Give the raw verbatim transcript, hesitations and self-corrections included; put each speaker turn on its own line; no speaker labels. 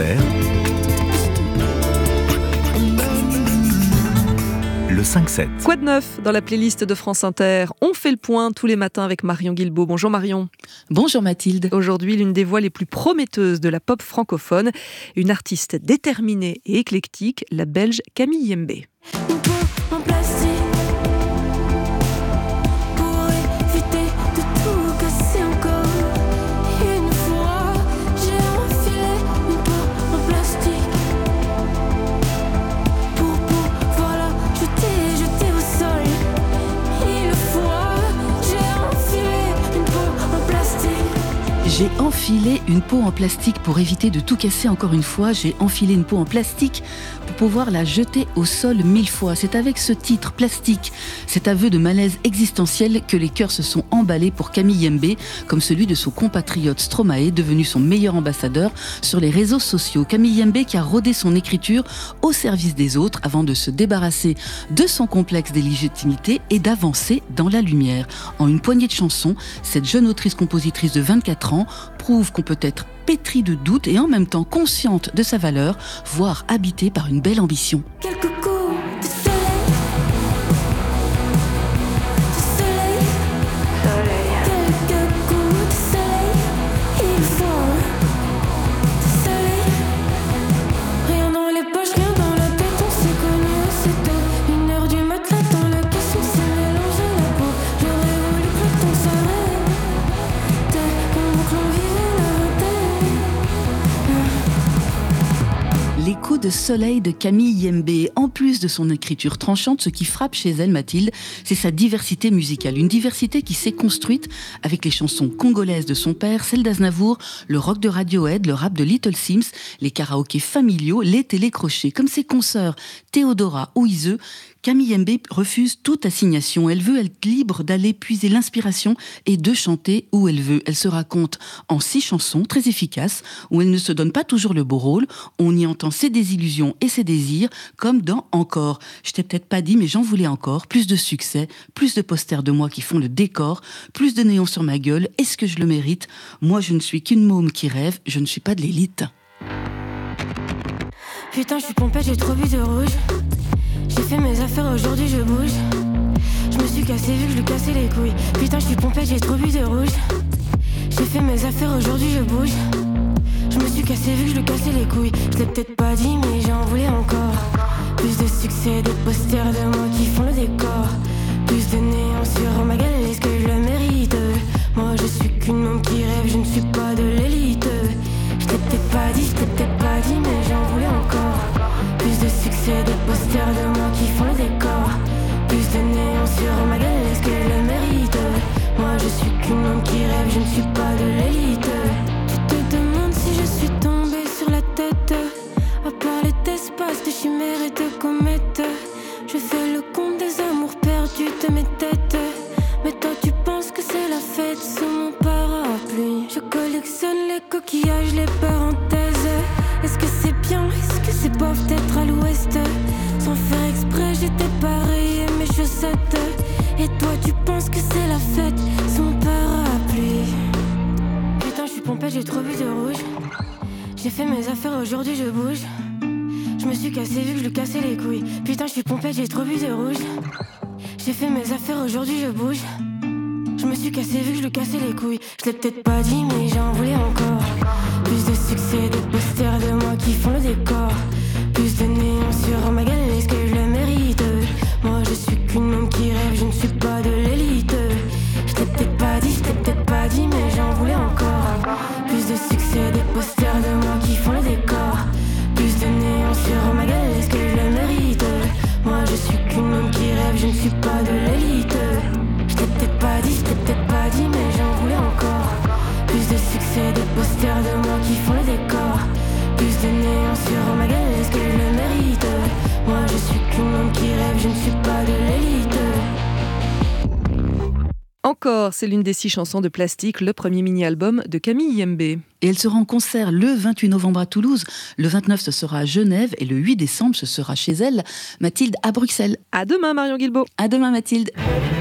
Inter, le cinq sept.
Quoi de neuf dans la playlist de France Inter? On fait le point tous les matins avec Marion Guilbault. Bonjour Marion.
Bonjour Mathilde.
Aujourd'hui, l'une des voix les plus prometteuses de la pop francophone, une artiste déterminée et éclectique, la Belge Camille Yembe.
En plastique pour éviter de tout casser encore. Une fois, j'ai enfilé une peau en plastique pour pouvoir la jeter, jeter au sol. Une fois, j'ai enfilé une peau en plastique.
J'ai enfilé une peau en plastique pour éviter de tout casser encore une fois. J'ai enfilé une peau en plastique pour pouvoir la jeter au sol mille fois. C'est avec ce titre, Plastique, cet aveu de malaise existentiel que les cœurs se sont emballés pour Camille Yembe, comme celui de son compatriote Stromae, devenu son meilleur ambassadeur sur les réseaux sociaux. Camille Yembe qui a rodé son écriture au service des autres avant de se débarrasser de son complexe d'illégitimité et d'avancer dans la lumière. En une poignée de chansons, cette jeune autrice-compositrice de vingt-quatre ans prouve qu'on peut être pétrie de doutes et en même temps consciente de sa valeur, voire habitée par une belle ambition.
Quelques coups de soleil, de soleil, soleil. Quelques coups de soleil, il faut de soleil. Rien dans les poches, rien dans la tête, on s'est connu assez tôt. Une heure du matin dans la caisse, on s'est mélangé la peau. J'aurais voulu que le temps s'arrête, comme que l'on vivait la vingtaine.
Les coups de soleil de Camille Yembe. En plus de son écriture tranchante, ce qui frappe chez elle, Mathilde, c'est sa diversité musicale. Une diversité qui s'est construite avec les chansons congolaises de son père, celles d'Aznavour, le rock de Radiohead, le rap de Little Sims, les karaokés familiaux, les télécrochets. Comme ses consoeurs Théodora ou Iseu, Camille Yembe refuse toute assignation. Elle veut être libre d'aller puiser l'inspiration et de chanter où elle veut. Elle se raconte en six chansons très efficaces où elle ne se donne pas toujours le beau rôle. On y entend ses désillusions et ses désirs comme dans Encore. Je t'ai peut-être pas dit mais j'en voulais encore. Plus de succès, plus de posters de moi qui font le décor, plus de néons sur ma gueule. Est-ce que je le mérite? Moi je ne suis qu'une môme qui rêve, je ne suis pas de l'élite.
Putain, je suis pompette, j'ai trop bu de rouge. J'ai fait mes affaires, aujourd'hui je bouge. Je me suis cassé vu que je lui cassais les couilles. Putain, je suis pompette, j'ai trop bu de rouge. J'ai fait mes affaires, aujourd'hui je bouge. Je me suis cassé vu que je lui cassais les couilles. Je l'ai peut-être pas dit, mais j'en voulais encore. Plus de succès, des posters de moi qui font le décor. Plus de néons sur ma gueule, est-ce que je le mérite? Moi je suis qu'une môme qui rêve, je ne suis pas de l'élite. Je t'ai peut-être pas dit, je t'ai peut-être pas dit, mais j'en voulais encore. Plus de succès, des posters de moi qui font le décor. Plus de néons sur ma gueule, est-ce que je le mérite? Moi je suis qu'une môme qui rêve, je ne suis pas de l'élite. Tu te demandes si je suis tombée sur la tête. À parler d'espace, de chimères et de comètes. Je fais le compte des amours perdus de mes têtes. Mais toi tu penses que c'est la fête sous mon parapluie. Je collectionne les coquillages, les parenthèses. Est-ce que c'est bien, est-ce que c'est bof d'être à l'ouest? Sans faire exprès, j'ai dépareillé mes chaussettes. Et toi tu penses que c'est la fête sous mon parapluie. Putain, je suis pompette, j'ai trop bu de rouge. J'ai fait mes affaires, aujourd'hui je bouge. Je me suis cassé vu que je lui cassais les couilles. Putain, je suis pompette, j'ai trop bu de rouge. J'ai fait mes affaires, aujourd'hui je bouge. Je me suis cassé vu que je lui cassais les couilles. Je l'ai peut-être pas dit, mais j'en voulais encore. Plus de succès, des posters de moi qui font le décor. Plus de néons sur ma gueule, est-ce que je le mérite? Moi je suis qu'une môme qui rêve, je ne suis pas de l'élite. Je t'ai peut-être pas dit, je t'ai peut-être pas dit, mais j'en voulais encore. Plus de succès, des posters de moi qui font le décor. Plus de néons sur ma gueule, est-ce que je le mérite? Moi je suis qu'une môme qui rêve, je ne suis pas de l'élite. Je t'ai peut-être pas dit, je t'ai peut-être pas dit, mais j'en voulais encore. Plus de succès, des posters de moi qui font le décor. Plus de néons sur ma gueule, est-ce que je le mérite? Moi je suis qu'une môme qui rêve, je ne suis pas de l'élite.
Encore, c'est l'une des six chansons de Plastique, le premier mini-album de Camille Yembe.
Et elle sera en concert le vingt-huit novembre à Toulouse, le vingt-neuf ce sera à Genève et le huit décembre ce sera chez elle, Mathilde, à Bruxelles.
À demain Marion Guilbault.
À demain Mathilde.